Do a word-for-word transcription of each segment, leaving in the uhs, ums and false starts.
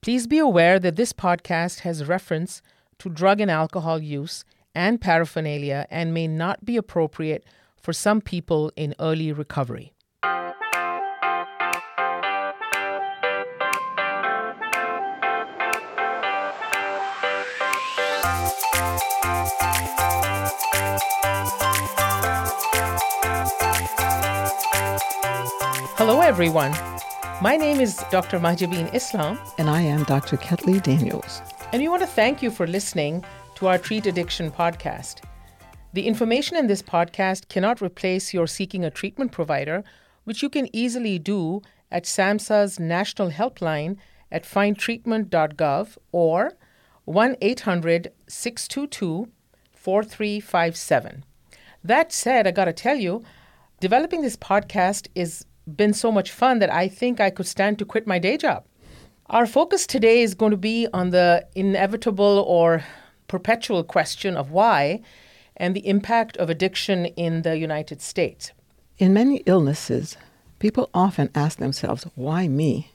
Please be aware that this podcast has reference to drug and alcohol use and paraphernalia and may not be appropriate for some people in early recovery. Hello, everyone. My name is Doctor Mahjabeen Islam. And I am Doctor Ketley Daniels. And we want to thank you for listening to our Treat Addiction podcast. The information in this podcast cannot replace your seeking a treatment provider, which you can easily do at SAMHSA's National Helpline at find treatment dot gov or one eight hundred six two two four three five seven. That said, I got to tell you, developing this podcast has been so much fun that I think I could stand to quit my day job. Our focus today is going to be on the inevitable or perpetual question of why and the impact of addiction in the United States. In many illnesses, people often ask themselves, why me?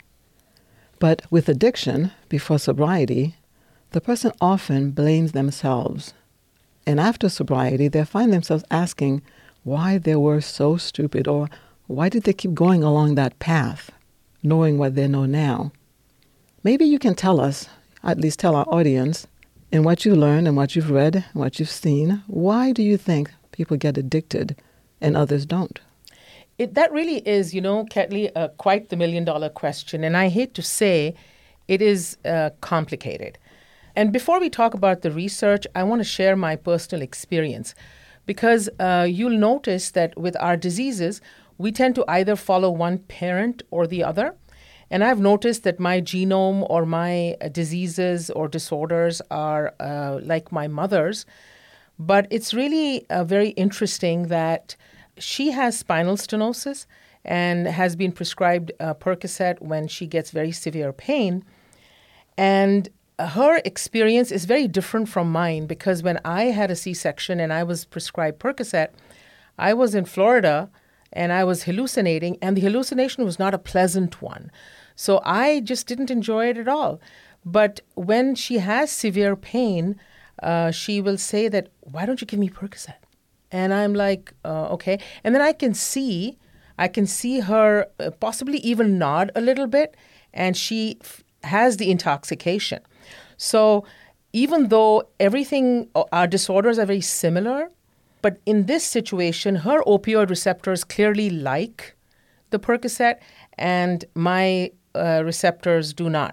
But with addiction, before sobriety, the person often blames themselves. And after sobriety, they find themselves asking why they were so stupid, or why did they keep going along that path, knowing what they know now? Maybe you can tell us, at least tell our audience, in what you learned and what you've read and what you've seen, why do you think people get addicted and others don't? It, that really is, you know, Ketley, uh, quite the million-dollar question. And I hate to say it is uh, complicated. And before we talk about the research, I want to share my personal experience. Because uh, you'll notice that with our diseases, we tend to either follow one parent or the other. And I've noticed that my genome or my uh, diseases or disorders are uh, like my mother's. But it's really uh, very interesting that she has spinal stenosis and has been prescribed uh, Percocet when she gets very severe pain. And her experience is very different from mine because when I had a C-section and I was prescribed Percocet, I was in Florida and I was hallucinating, and the hallucination was not a pleasant one. So I just didn't enjoy it at all. But when she has severe pain, uh, she will say that, why don't you give me Percocet? And I'm like, uh, okay. And then I can see, I can see her uh, possibly even nod a little bit, and she f- has the intoxication. So even though everything, our disorders are very similar, but in this situation, her opioid receptors clearly like the Percocet, and my uh, receptors do not.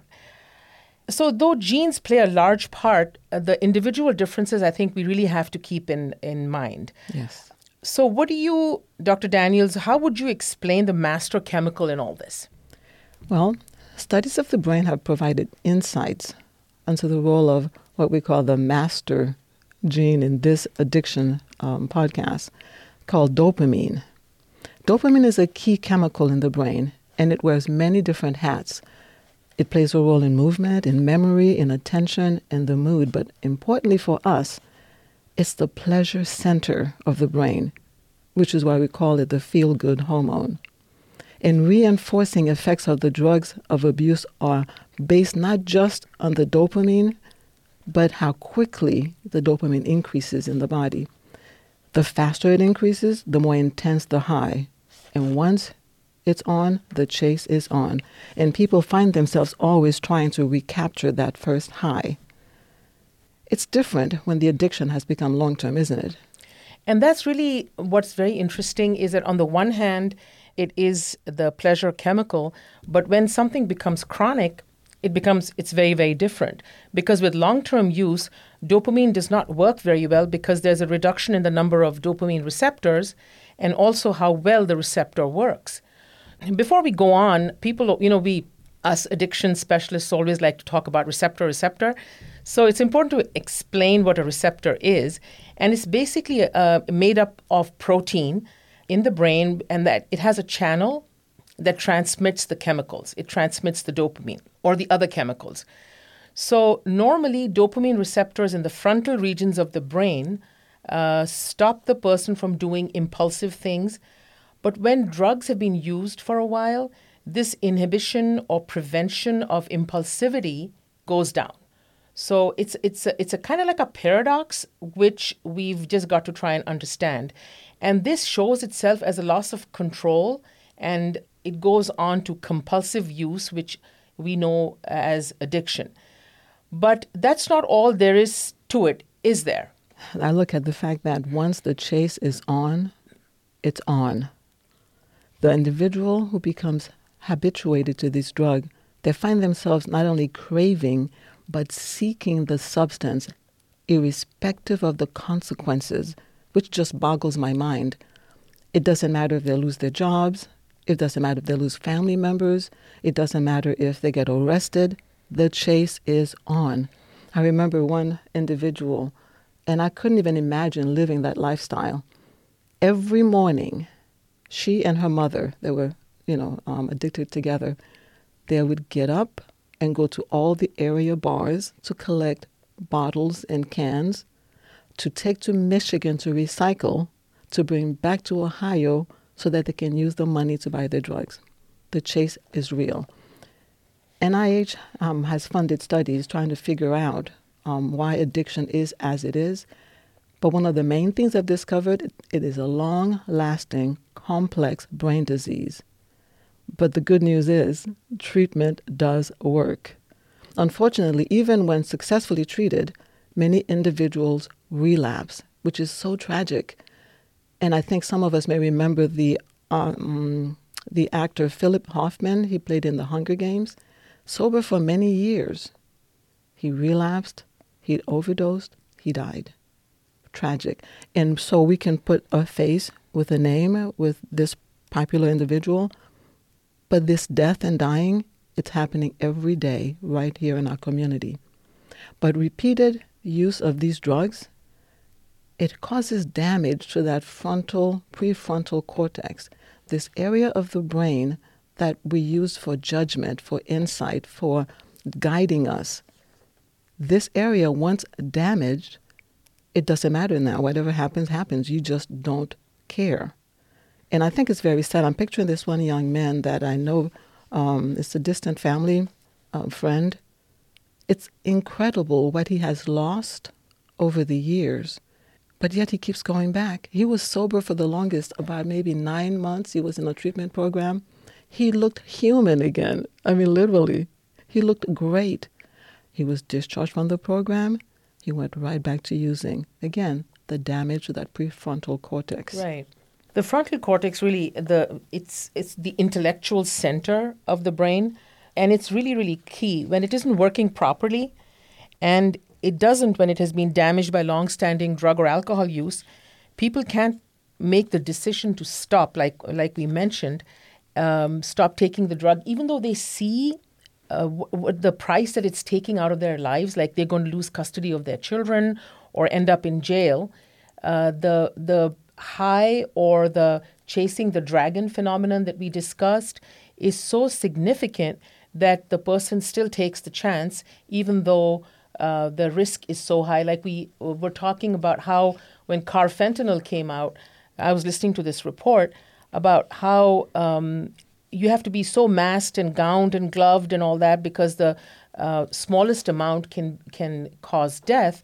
So though genes play a large part, uh, the individual differences I think we really have to keep in, in mind. Yes. So what do you, Doctor Daniels, how would you explain the master chemical in all this? Well, studies of the brain have provided insights into the role of what we call the master gene in this addiction um, podcast called dopamine. Dopamine is a key chemical in the brain, and it wears many different hats. It plays a role in movement, in memory, in attention, and the mood. But importantly for us, it's the pleasure center of the brain, which is why we call it the feel-good hormone. And reinforcing effects of the drugs of abuse are based not just on the dopamine, but how quickly the dopamine increases in the body. The faster it increases, the more intense the high. And once it's on, the chase is on. And people find themselves always trying to recapture that first high. It's different when the addiction has become long-term, isn't it? And that's really what's very interesting is that on the one hand, it is the pleasure chemical, but when something becomes chronic, it becomes, it's very, very different. Because with long-term use, dopamine does not work very well because there's a reduction in the number of dopamine receptors and also how well the receptor works. Before we go on, people, you know, we, us addiction specialists always like to talk about receptor, receptor. So it's important to explain what a receptor is. And it's basically uh, made up of protein in the brain, and that it has a channel that transmits the chemicals. It transmits the dopamine or the other chemicals. So normally dopamine receptors in the frontal regions of the brain uh, stop the person from doing impulsive things. But when drugs have been used for a while, this inhibition or prevention of impulsivity goes down. So it's it's a, it's a kind of like a paradox which we've just got to try and understand. And this shows itself as a loss of control, and it goes on to compulsive use, which we know as addiction. But that's not all there is to it, is there? I look at the fact that once the chase is on, it's on. The individual who becomes habituated to this drug, they find themselves not only craving, but seeking the substance, irrespective of the consequences, which just boggles my mind. It doesn't matter if they lose their jobs. It doesn't matter if they lose family members. It doesn't matter if they get arrested. The chase is on. I remember one individual, and I couldn't even imagine living that lifestyle. Every morning, she and her mother, they were, you know, um, addicted together, they would get up and go to all the area bars to collect bottles and cans, to take to Michigan to recycle, to bring back to Ohio so that they can use the money to buy their drugs. The chase is real. N I H um, has funded studies trying to figure out um, why addiction is as it is. But one of the main things I've discovered, it is a long-lasting, complex brain disease. But the good news is treatment does work. Unfortunately, even when successfully treated, many individuals relapse, which is so tragic. And I think some of us may remember the um, the actor Philip Hoffman. He played in The Hunger Games. Sober for many years. He relapsed, he overdosed, he died. Tragic. And so we can put a face with a name with this popular individual, but this death and dying, it's happening every day right here in our community. But repeated use of these drugs, it causes damage to that frontal, prefrontal cortex, this area of the brain that we use for judgment, for insight, for guiding us. This area, once damaged, it doesn't matter now. Whatever happens, happens. You just don't care. And I think it's very sad. I'm picturing this one young man that I know, um, it's a distant family uh, friend. It's incredible what he has lost over the years, but yet he keeps going back. He was sober for the longest, about maybe nine months. He was in a treatment program. He looked human again. I mean, literally. He looked great. He was discharged from the program. He went right back to using. Again, the damage to that prefrontal cortex. Right. The frontal cortex really, the it's it's the intellectual center of the brain, and it's really, really key. When it isn't working properly, and it doesn't when it has been damaged by long-standing drug or alcohol use, people can't make the decision to stop, like like we mentioned, um, stop taking the drug, even though they see uh, w- w- the price that it's taking out of their lives, like they're going to lose custody of their children or end up in jail. Uh, the the high or the chasing the dragon phenomenon that we discussed is so significant that the person still takes the chance, even though uh, the risk is so high. Like we were talking about how when carfentanil came out, I was listening to this report about how um, you have to be so masked and gowned and gloved and all that because the uh, smallest amount can can cause death.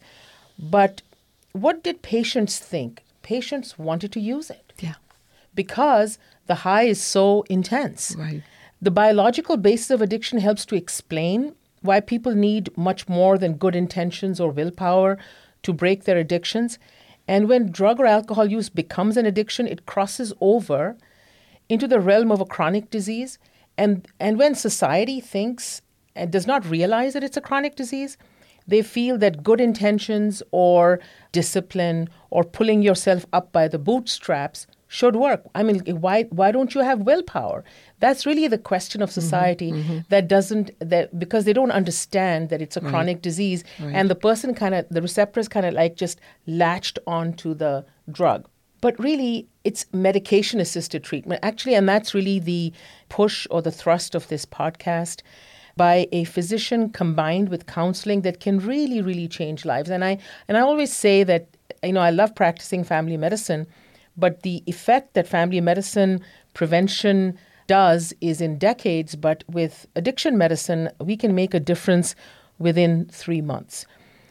But what did patients think? Patients wanted to use it. Yeah. Because the high is so intense. Right. The biological basis of addiction helps to explain why people need much more than good intentions or willpower to break their addictions. And when drug or alcohol use becomes an addiction, it crosses over into the realm of a chronic disease. And, and when society thinks and does not realize that it's a chronic disease, they feel that good intentions or discipline or pulling yourself up by the bootstraps should work. I mean, why why don't you have willpower? That's really the question of society mm-hmm, mm-hmm. that doesn't, that because they don't understand that it's a right. chronic disease right. and the person kind of, the receptors kind of like just latched onto the drug. But really, it's medication-assisted treatment. Actually, and that's really the push or the thrust of this podcast, by a physician combined with counseling that can really, really change lives. And I and I always say that, you know, I love practicing family medicine, but the effect that family medicine prevention does is in decades, but with addiction medicine, we can make a difference within three months.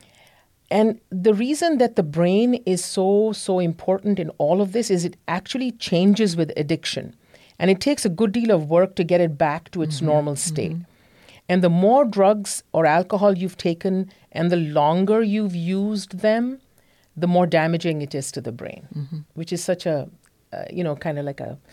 And the reason that the brain is so, so important in all of this is it actually changes with addiction. And it takes a good deal of work to get it back to its mm-hmm. normal state. Mm-hmm. And the more drugs or alcohol you've taken and the longer you've used them, the more damaging it is to the brain, mm-hmm. which is such a, uh, you know, kind of like a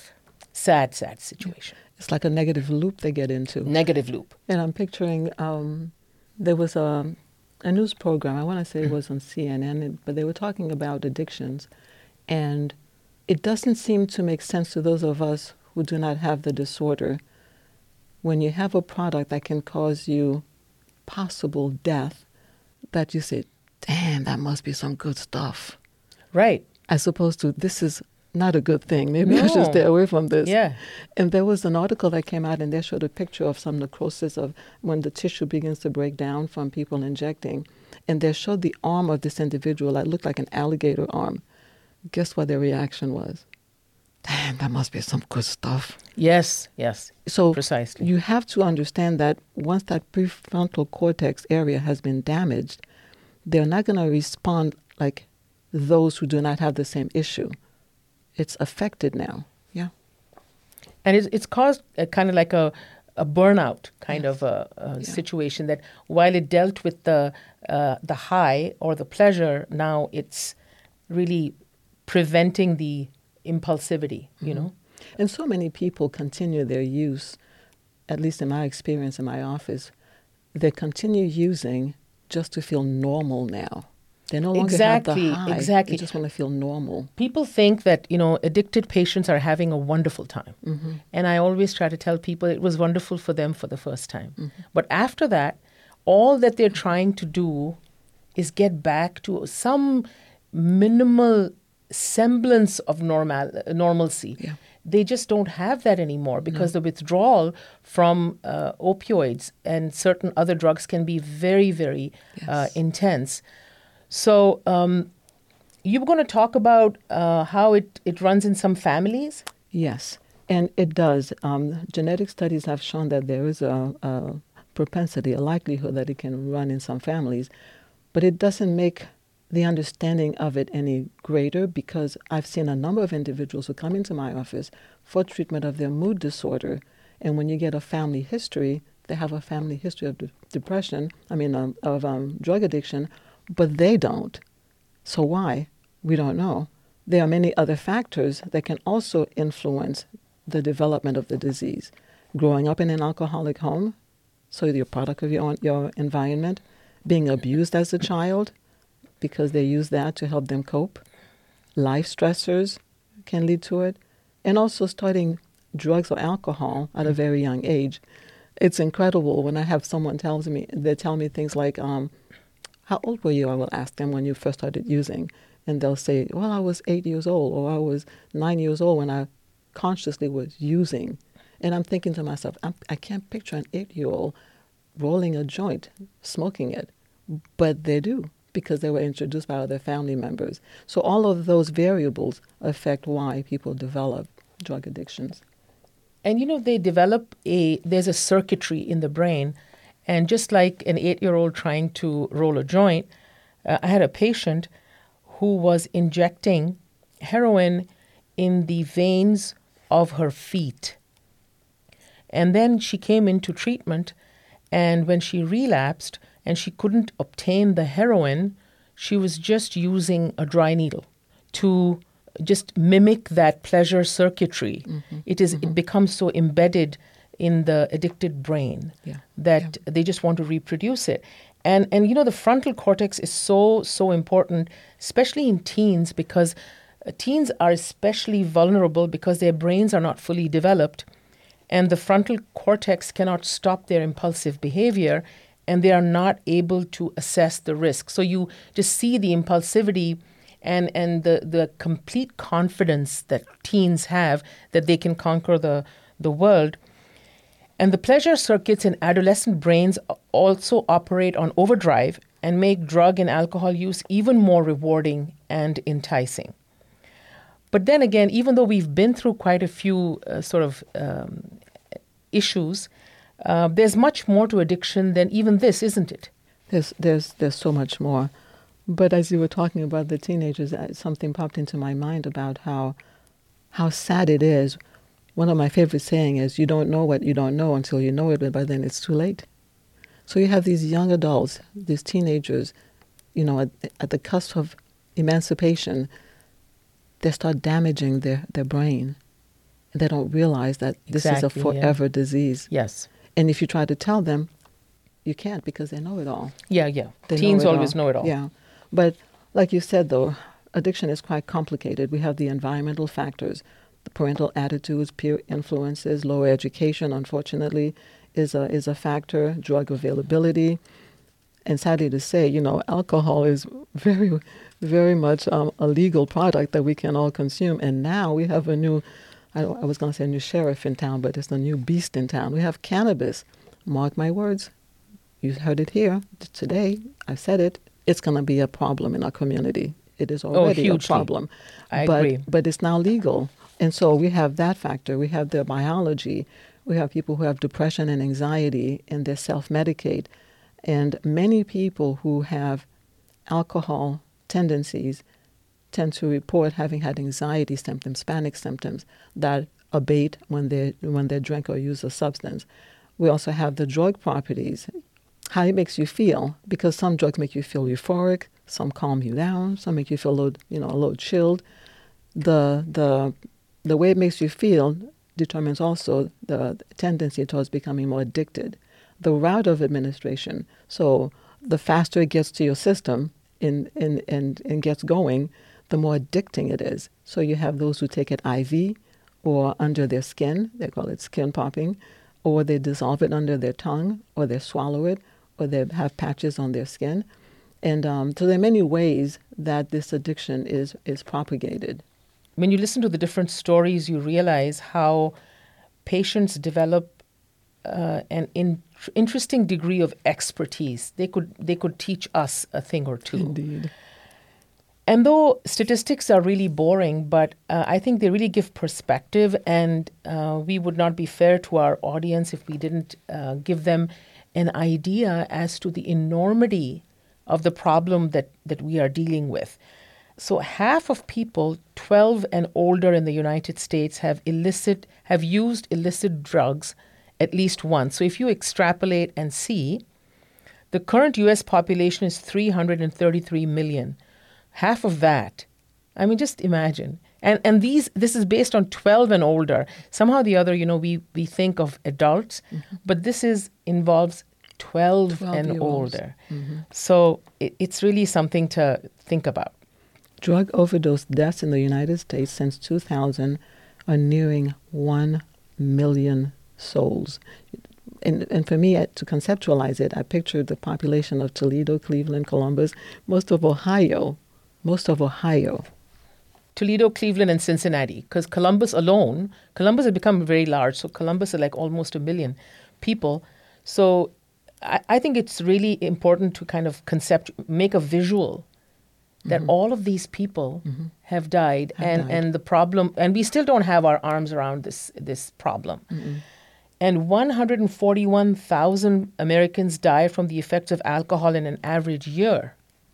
sad, sad situation. It's like a negative loop they get into. Negative loop. And I'm picturing um, there was a, a news program, I want to say it was on C N N, but they were talking about addictions. And it doesn't seem to make sense to those of us who do not have the disorder. When you have a product that can cause you possible death, that you say, damn, that must be some good stuff. Right. As opposed to, this is not a good thing. Maybe no. I should stay away from this. Yeah. And there was an article that came out, and they showed a picture of some necrosis of when the tissue begins to break down from people injecting. And they showed the arm of this individual that looked like an alligator arm. Guess what their reaction was? Damn, that must be some good stuff. Yes, yes, so precisely. You have to understand that once that prefrontal cortex area has been damaged, they're not going to respond like those who do not have the same issue. It's affected now, yeah. And it's, it's caused a, kind of like a, a burnout kind yes. of a, a yeah. situation that while it dealt with the uh, the high or the pleasure, now it's really preventing the impulsivity, you mm-hmm. know. And so many people continue their use, at least in my experience in my office, they continue using just to feel normal now. They no longer exactly, have the high. Exactly. They just want to feel normal. People think that, you know, addicted patients are having a wonderful time. Mm-hmm. And I always try to tell people it was wonderful for them for the first time. Mm-hmm. But after that, all that they're trying to do is get back to some minimal semblance of normal normalcy. Yeah. They just don't have that anymore because no. the withdrawal from uh, opioids and certain other drugs can be very, very yes. uh, intense. So um, you were going to talk about uh, how it, it runs in some families? Yes, and it does. Um, genetic studies have shown that there is a, a propensity, a likelihood that it can run in some families, but it doesn't make the understanding of it any greater because I've seen a number of individuals who come into my office for treatment of their mood disorder, and when you get a family history, they have a family history of de- depression, I mean um, of um, drug addiction, but they don't. So why? We don't know. There are many other factors that can also influence the development of the disease. Growing up in an alcoholic home, so you're a product of your own, your environment, being abused as a child, because they use that to help them cope. Life stressors can lead to it. And also starting drugs or alcohol at a very young age. It's incredible when I have someone tells me, they tell me things like, um, how old were you? I will ask them when you first started using. And they'll say, well, I was eight years old, or I was nine years old when I consciously was using. And I'm thinking to myself, I'm, I can't picture an eight-year-old rolling a joint, smoking it. But they do, because they were introduced by other family members. So all of those variables affect why people develop drug addictions. And, you know, they develop a, there's a circuitry in the brain. And just like an eight-year-old trying to roll a joint, uh, I had a patient who was injecting heroin in the veins of her feet. And then she came into treatment, and when she relapsed and she couldn't obtain the heroin, she was just using a dry needle to just mimic that pleasure circuitry. Mm-hmm. It is mm-hmm. it becomes so embedded in the addicted brain yeah. that yeah. they just want to reproduce it. And, and, you know, the frontal cortex is so, so important, especially in teens, because uh, teens are especially vulnerable because their brains are not fully developed, and the frontal cortex cannot stop their impulsive behavior, and they are not able to assess the risk. So you just see the impulsivity and, and the, the complete confidence that teens have that they can conquer the, the world. And the pleasure circuits in adolescent brains also operate on overdrive and make drug and alcohol use even more rewarding and enticing. But then again, even though we've been through quite a few uh, sort of um, issues, uh, there's much more to addiction than even this, isn't it? There's, there's, there's so much more. But as you were talking about the teenagers, uh, something popped into my mind about how, how sad it is. One of my favorite saying is, you don't know what you don't know until you know it, but by then it's too late. So you have these young adults, these teenagers, you know, at, at the cusp of emancipation, they start damaging their, their brain. And they don't realize that this Exactly, is a forever yeah. disease. Yes. And if you try to tell them, you can't because they know it all. Yeah, yeah. They Teens know it always all. know it all. Yeah. But like you said, though, addiction is quite complicated. We have the environmental factors, the parental attitudes, peer influences, lower education, unfortunately, is a, is a factor, drug availability. And sadly to say, you know, alcohol is very, very much um, a legal product that we can all consume. And now we have a new, I, I was going to say a new sheriff in town, but it's a new beast in town. We have cannabis. Mark my words. You heard it here today. I said it. It's going to be a problem in our community. It is already oh, a problem. I but, agree. But it's now legal. And so we have that factor. We have the biology. We have people who have depression and anxiety and they self-medicate. And many people who have alcohol tendencies tend to report having had anxiety symptoms, panic symptoms that abate when they when they drink or use a substance. We also have the drug properties, how it makes you feel, because some drugs make you feel euphoric, some calm you down, some make you feel a little, you know, a little chilled. The the the way it makes you feel determines also the tendency towards becoming more addicted. The route of administration, so the faster it gets to your system in, in, and, and gets going, the more addicting it is. So you have those who take it I V or under their skin, they call it skin popping, or they dissolve it under their tongue, or they swallow it, or they have patches on their skin. And um, so there are many ways that this addiction is, is propagated. When you listen to the different stories, you realize how patients develop uh, an in, interesting degree of expertise. They could they could teach us a thing or two. Indeed. And though statistics are really boring, but uh, I think they really give perspective, and uh, we would not be fair to our audience if we didn't uh, give them an idea as to the enormity of the problem that, that we are dealing with. So half of people twelve and older in the United States have illicit have used illicit drugs at least once. So if you extrapolate and see, the current U S population is three hundred thirty-three million. Half of that, I mean, just imagine. And and these this is based on twelve and older. Somehow or the other, you know, we, we think of adults, mm-hmm. but this is involves twelve, twelve and older. Mm-hmm. So it, it's really something to think about. Drug overdose deaths in the United States since two thousand are nearing one million souls. And, and for me, to conceptualize it, I pictured the population of Toledo, Cleveland, Columbus, most of Ohio, most of Ohio. Toledo, Cleveland, and Cincinnati, because Columbus alone, Columbus has become very large, so Columbus is like almost a million people. So I, I think it's really important to kind of concept, make a visual that mm-hmm. all of these people mm-hmm. have died, have and, died. and the problem, and we still don't have our arms around this this problem. Mm-hmm. And one hundred forty-one thousand Americans die from the effects of alcohol in an average year.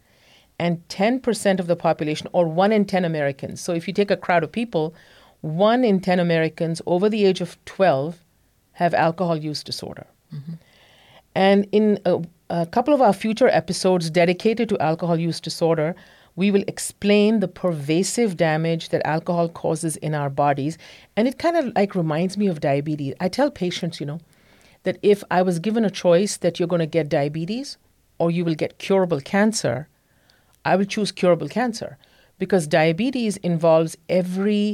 And ten percent of the population, or one in ten Americans. So if you take a crowd of people, one in ten Americans over the age of twelve have alcohol use disorder. Mm-hmm. And in a, a couple of our future episodes dedicated to alcohol use disorder, we will explain the pervasive damage that alcohol causes in our bodies. And it kind of like reminds me of diabetes. I tell patients, you know, that if I was given a choice that you're going to get diabetes or you will get curable cancer, I will choose curable cancer, because diabetes involves every,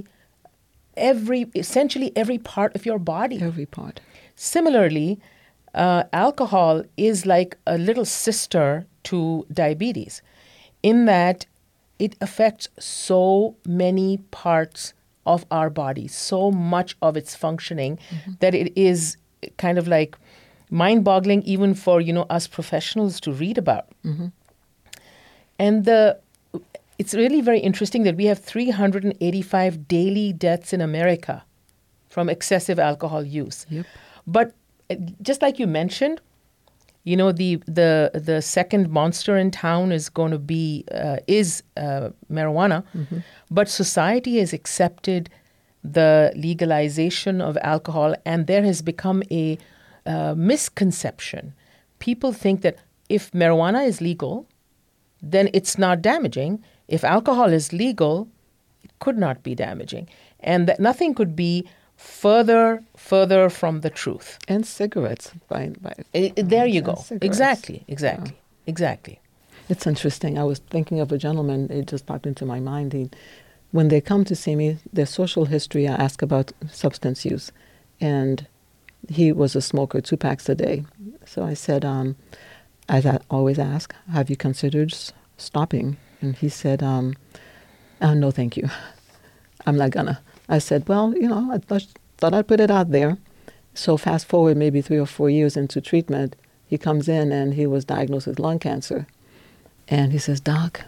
every, essentially every part of your body. Every part. Similarly, uh, alcohol is like a little sister to diabetes, in that it affects so many parts of our body, so much of its functioning, mm-hmm. that it is kind of like mind-boggling even for, you know, us professionals to read about. Mm-hmm. And the it's really very interesting that we have three hundred eighty-five daily deaths in America from excessive alcohol use. Yep. But uh, just like you mentioned, you know, the the the second monster in town is going to be uh, is uh, marijuana, mm-hmm. but society has accepted the legalization of alcohol, and there has become a uh, misconception. People think that if marijuana is legal, then it's not damaging. If alcohol is legal, it could not be damaging, and that nothing could be further further from the truth. And cigarettes. By, by, I, there you go. Cigarettes. Exactly, exactly, yeah. exactly. It's interesting. I was thinking of a gentleman, it just popped into my mind. He, when they come to see me, their social history, I ask about substance use. And he was a smoker, two packs a day. So I said, um, as I always ask, have you considered s- stopping? And he said, um, oh, no, thank you. I'm not gonna. I said, well, you know, I th- thought I'd put it out there. So fast forward maybe three or four years into treatment, he comes in and he was diagnosed with lung cancer. And he says, Doc,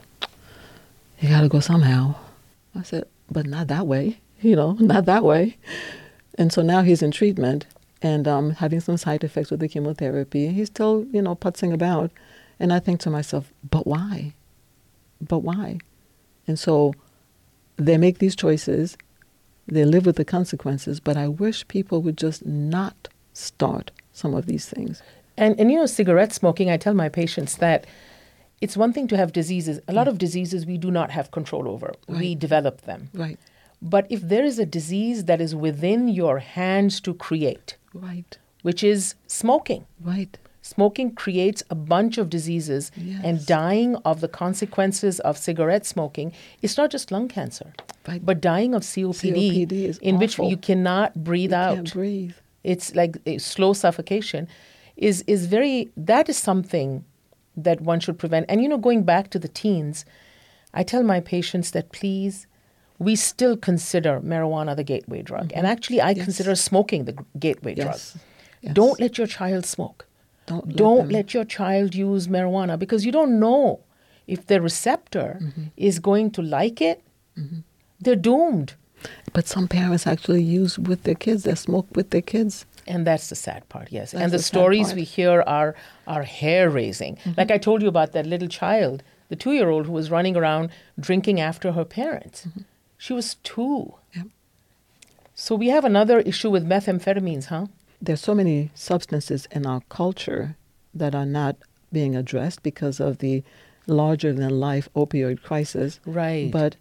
you got to go somehow. I said, but not that way, you know, not that way. And so now he's in treatment and um, having some side effects with the chemotherapy. He's still, you know, putzing about. And I think to myself, but why? But why? And so they make these choices. They live with the consequences, but I wish people would just not start some of these things. And, and you know, cigarette smoking, I tell my patients that it's one thing to have diseases. A lot of diseases we do not have control over. Right. We develop them. Right. But if there is a disease that is within your hands to create, Right. which is smoking. Right. Smoking creates a bunch of diseases, Yes. and dying of the consequences of cigarette smoking is not just lung cancer, Right. but dying of C O P D, C O P D is in which awful. you cannot breathe You out. can't breathe. It's like a slow suffocation, is is very, that is something that one should prevent. And, you know, going back to the teens, I tell my patients that please, we still consider marijuana the gateway drug. Mm-hmm. And actually, I Yes. consider smoking the g- gateway Yes. drug. Yes. Don't let your child smoke. Don't let Don't them- let your child use marijuana, because you don't know if the receptor Mm-hmm. is going to like it. They're doomed. But some parents actually use with their kids. They smoke with their kids. And that's the sad part, yes. That's and the, the sad stories part. we hear are are hair raising. Mm-hmm. Like I told you about that little child, the two year old who was running around drinking after her parents. Mm-hmm. She was two. Yep. So we have another issue with methamphetamines, huh? There's so many substances in our culture that are not being addressed because of the larger than life opioid crisis. Right. But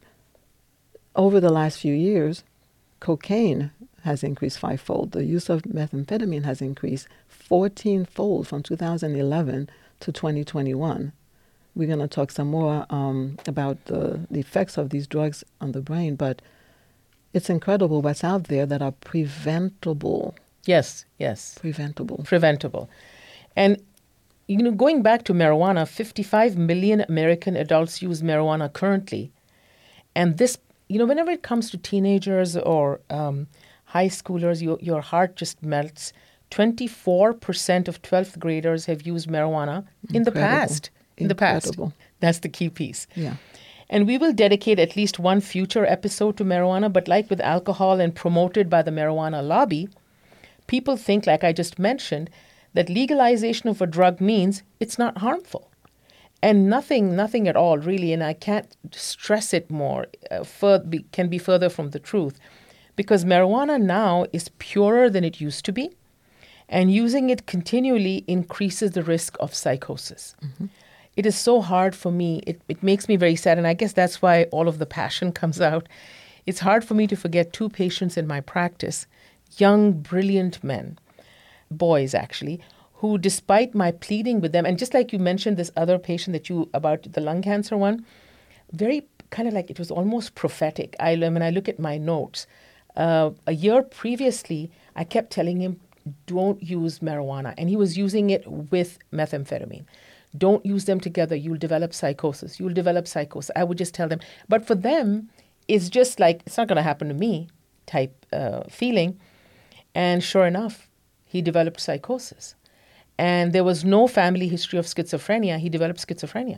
over the last few years, cocaine has increased fivefold. The use of methamphetamine has increased fourteen-fold from two thousand eleven to twenty twenty-one. We're going to talk some more um, about the, the effects of these drugs on the brain, but it's incredible what's out there that are preventable. Yes, yes. Preventable. Preventable. And, you know, going back to marijuana, fifty-five million American adults use marijuana currently. And this, you know, whenever it comes to teenagers or um, high schoolers, you, your heart just melts. twenty-four percent of twelfth graders have used marijuana in the Incredible. past. In the past. Incredible. That's the key piece. Yeah. And we will dedicate at least one future episode to marijuana, but like with alcohol and promoted by the marijuana lobby, people think, like I just mentioned, that legalization of a drug means it's not harmful. And nothing, nothing at all, really, and I can't stress it more, uh, fur- be, can be further from the truth. Because marijuana now is purer than it used to be, and using it continually increases the risk of psychosis. Mm-hmm. It is so hard for me. It, it makes me very sad, and I guess that's why all of the passion comes out. It's hard for me to forget two patients in my practice, young, brilliant men, boys actually, who despite my pleading with them, and just like you mentioned this other patient that you, about the lung cancer one, very kind of like it was almost prophetic. I, when I look at my notes, uh, a year previously, I kept telling him, don't use marijuana. And he was using it with methamphetamine. Don't use them together. You'll develop psychosis. You'll develop psychosis. I would just tell them. But for them, it's just like, it's not going to happen to me type uh, feeling. And sure enough, he developed psychosis. And there was no family history of schizophrenia. He developed schizophrenia.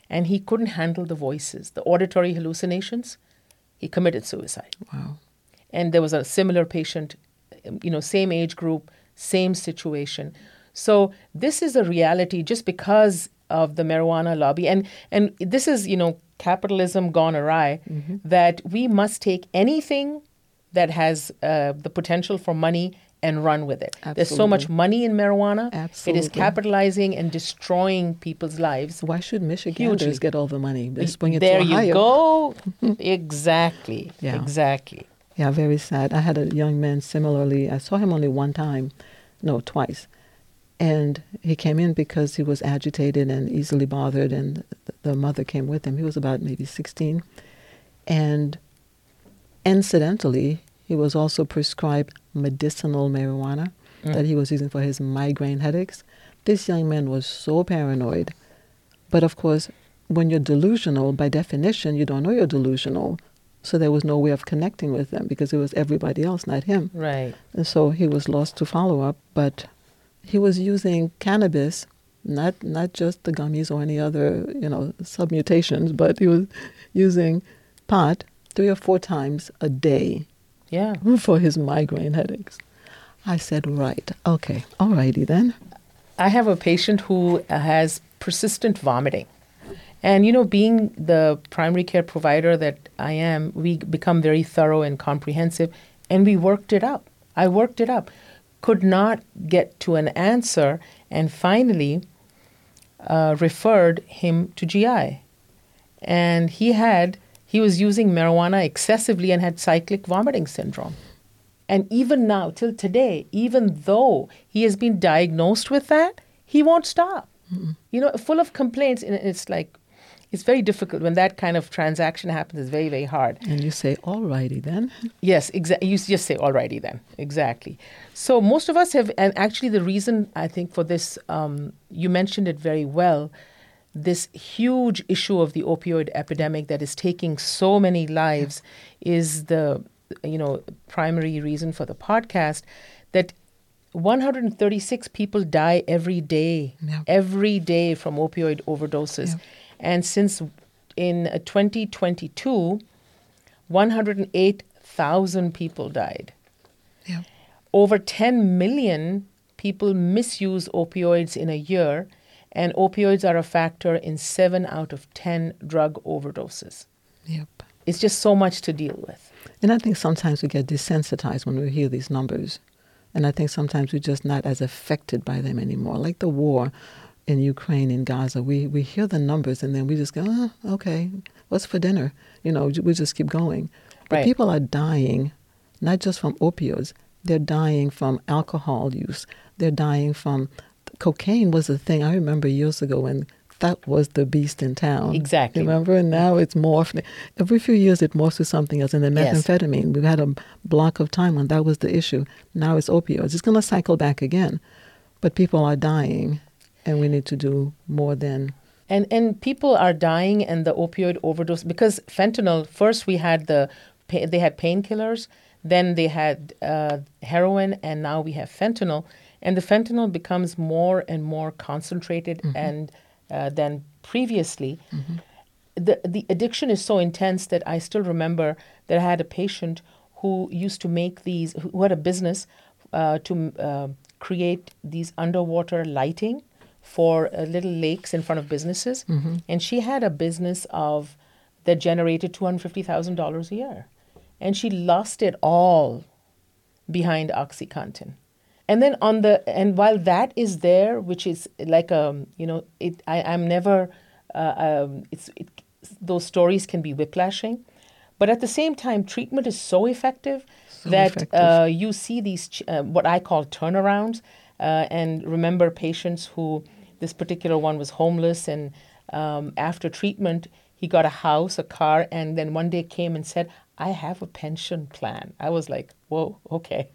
and he couldn't handle the voices, the auditory hallucinations. He committed suicide. Wow. And there was a similar patient, you know, same age group, same situation. So this is a reality just because of the marijuana lobby. And and this is, you know, capitalism gone awry, mm-hmm. that we must take anything that has uh, the potential for money and run with it. Absolutely. There's so much money in marijuana. Absolutely. It is capitalizing and destroying people's lives. Why should Michiganders Hugely. get all the money? Let's bring it there to Ohio. you go. Exactly. Yeah. Exactly. Yeah, very sad. I had a young man similarly. I saw him only one time, no, twice. And he came in because he was agitated and easily bothered, and the mother came with him. He was about maybe sixteen. And incidentally, he was also prescribed medicinal marijuana mm. that he was using for his migraine headaches. This young man was so paranoid. But of course, when you're delusional, by definition, you don't know you're delusional. So there was no way of connecting with them because it was everybody else, not him. Right. And so he was lost to follow-up, but he was using cannabis, not not just the gummies or any other, you know, submutations, but he was using pot three or four times a day. Yeah. For his migraine headaches. I said, right, okay, all righty then. I have a patient who has persistent vomiting. And, you know, being the primary care provider that I am, we become very thorough and comprehensive, and we worked it up. I worked it up. Could not get to an answer, and finally uh, referred him to G I. And he had, he was using marijuana excessively and had cyclic vomiting syndrome. And even now, till today, even though he has been diagnosed with that, he won't stop. Mm-hmm. You know, full of complaints, and it's like, it's very difficult when that kind of transaction happens. It's very, very hard. And you say, all righty then. Yes, exactly. You just say, all righty then. Exactly. So most of us have, and actually the reason I think for this, um, you mentioned it very well, this huge issue of the opioid epidemic that is taking so many lives yeah. is the, you know, primary reason for the podcast, that one hundred thirty-six people die every day, yeah. every day from opioid overdoses. Yeah. And since in twenty twenty-two, one hundred eight thousand people died. Yeah. Over ten million people misuse opioids in a year, and opioids are a factor in seven out of ten drug overdoses. Yep. It's just so much to deal with. And I think sometimes we get desensitized when we hear these numbers. And I think sometimes we're just not as affected by them anymore. Like the war in Ukraine, in Gaza, we, we hear the numbers and then we just go, oh, okay, what's for dinner? You know, we just keep going. But right. people are dying, not just from opioids. They're dying from alcohol use. They're dying from, cocaine was a thing. I remember years ago when that was the beast in town. Exactly. Remember? And now it's morphed. Every few years it morphs to something else. And then methamphetamine, yes. We've had a block of time when that was the issue. Now it's opioids. It's going to cycle back again. But people are dying, and we need to do more than... And and people are dying and the opioid overdose, because fentanyl, first we had the, they had painkillers, then they had uh, heroin, and now we have fentanyl. And the fentanyl becomes more and more concentrated mm-hmm. and uh, than previously. Mm-hmm. The the addiction is so intense that I still remember that I had a patient who used to make these, who had a business uh, to uh, create these underwater lighting for uh, little lakes in front of businesses. Mm-hmm. And she had a business of that generated two hundred fifty thousand dollars a year. And she lost it all behind OxyContin. And then on the, and while that is there, which is like a, you know, it, I, I'm never, uh, um, it's, it, those stories can be whiplashing. But at the same time, treatment is so effective so that effective. Uh, you see these, ch- uh, what I call turnarounds. Uh, and remember patients who, this particular one was homeless, and um, after treatment, he got a house, a car, and then one day came and said, I have a pension plan. I was like, whoa, okay.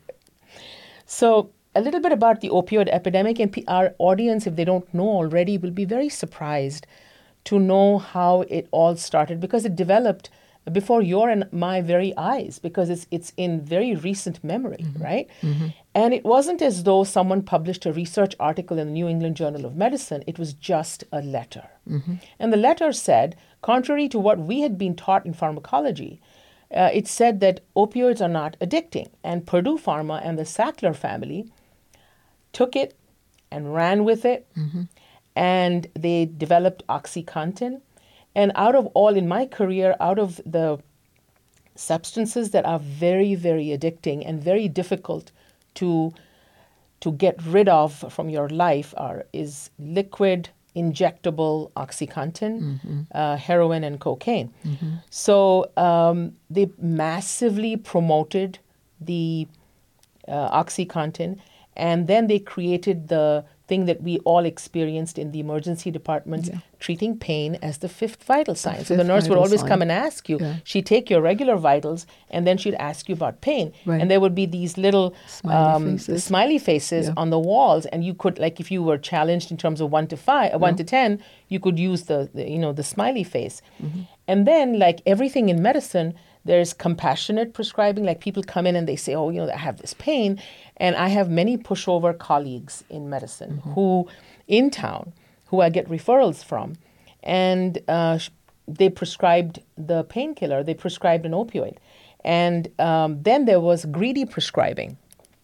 So a little bit about the opioid epidemic, and our audience, if they don't know already, will be very surprised to know how it all started, because it developed before your and my very eyes, because it's it's in very recent memory, mm-hmm. right? Mm-hmm. And it wasn't as though someone published a research article in the New England Journal of Medicine. It was just a letter. Mm-hmm. And the letter said, contrary to what we had been taught in pharmacology, uh, it said that opioids are not addicting. And Purdue Pharma and the Sackler family took it and ran with it, mm-hmm. and they developed OxyContin. And out of all, in my career, out of the substances that are very, very addicting and very difficult to to get rid of from your life are is liquid, injectable OxyContin, mm-hmm. uh, heroin, and cocaine. Mm-hmm. So um, they massively promoted the uh, OxyContin, and then they created the thing that we all experienced in the emergency departments, yeah. treating pain as the fifth vital sign. The so the nurse would always sign. come and ask you. Yeah. She'd take your regular vitals, and then she'd ask you about pain. Right. And there would be these little smiley um, faces, smiley faces yeah. on the walls, and you could, like, if you were challenged in terms of one to five, uh, one yeah. to ten, you could use the, the you know the smiley face. Mm-hmm. And then, like everything in medicine, there's compassionate prescribing. Like people come in and they say, oh, you know, I have this pain. And I have many pushover colleagues in medicine mm-hmm. who, in town, who I get referrals from. And uh, they prescribed the painkiller. They prescribed an opioid. And um, then there was greedy prescribing.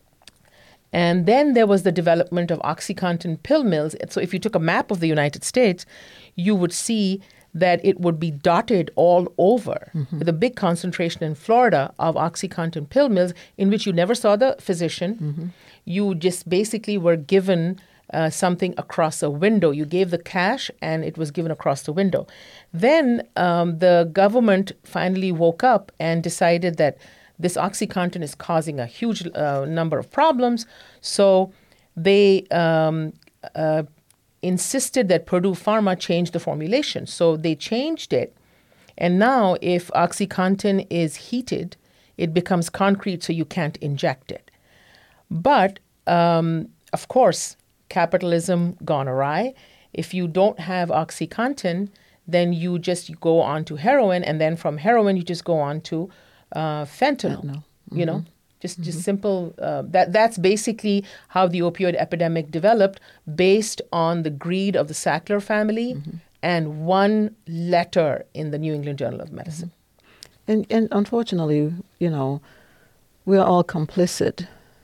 And then there was the development of OxyContin pill mills. So if you took a map of the United States, you would see that it would be dotted all over mm-hmm. with a big concentration in Florida of OxyContin pill mills in which you never saw the physician. Mm-hmm. You just basically were given uh, something across a window. You gave the cash and it was given across the window. Then um, the government finally woke up and decided that this OxyContin is causing a huge uh, number of problems. So they um, uh, insisted that Purdue Pharma change the formulation. So they changed it. And now if OxyContin is heated, it becomes concrete, so you can't inject it. But, um, of course, capitalism gone awry. If you don't have OxyContin, then you just you go on to heroin, and then from heroin you just go on to uh, fentanyl, fentanyl. Mm-hmm. you know. Just, mm-hmm. just simple. Uh, that that's basically how the opioid epidemic developed, based on the greed of the Sackler family mm-hmm. and one letter in the New England Journal of Medicine. Mm-hmm. And and unfortunately, you know, we are all complicit,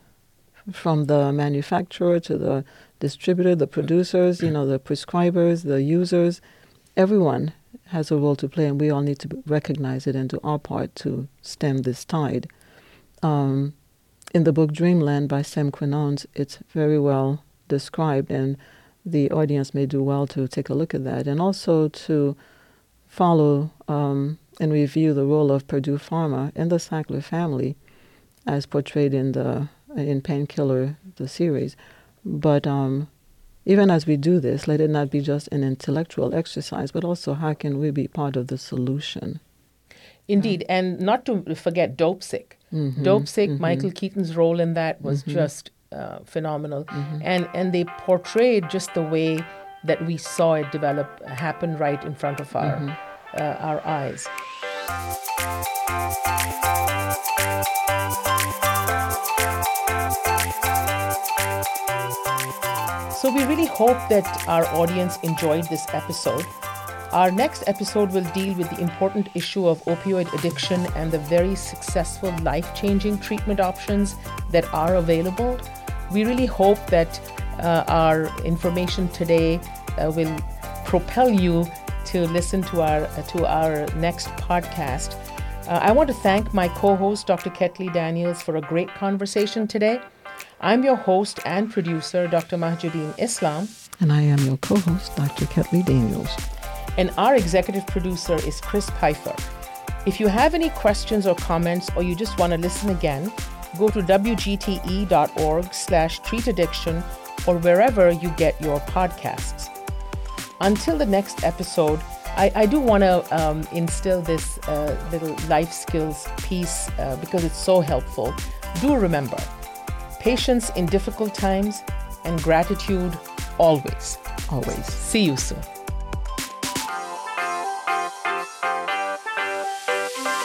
from the manufacturer to the distributor, the producers, you know, the prescribers, the users. Everyone has a role to play, and we all need to recognize it and do our part to stem this tide. Um, in the book Dreamland by Sam Quinones, it's very well described, and the audience may do well to take a look at that, and also to follow um, and review the role of Purdue Pharma and the Sackler family as portrayed in the in Painkiller, the series. But um, even as we do this, let it not be just an intellectual exercise, but also how can we be part of the solution? Indeed, uh, and not to forget Dopesick. Mm-hmm, Dopesick, mm-hmm. Michael Keaton's role in that was mm-hmm. just uh, phenomenal. Mm-hmm. And and they portrayed just the way that we saw it develop, happen right in front of our, mm-hmm. uh, our eyes. So we really hope that our audience enjoyed this episode. Our next episode will deal with the important issue of opioid addiction and the very successful life-changing treatment options that are available. We really hope that uh, our information today uh, will propel you to listen to our uh, to our next podcast. Uh, I want to thank my co-host, Doctor Ketley Daniels, for a great conversation today. I'm your host and producer, Doctor Mahjouddin Islam. And I am your co-host, Doctor Ketley Daniels. And our executive producer is Chris Pfeiffer. If you have any questions or comments, or you just want to listen again, go to w g t e dot org slash treat addiction or wherever you get your podcasts. Until the next episode, I, I do want to um, instill this uh, little life skills piece uh, because it's so helpful. Do remember, patience in difficult times and gratitude always. Always. See you soon.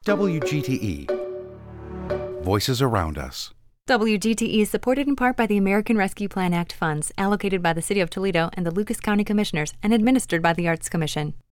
W G T E. Voices around us. W G T E is supported in part by the American Rescue Plan Act funds allocated by the City of Toledo and the Lucas County Commissioners and administered by the Arts Commission.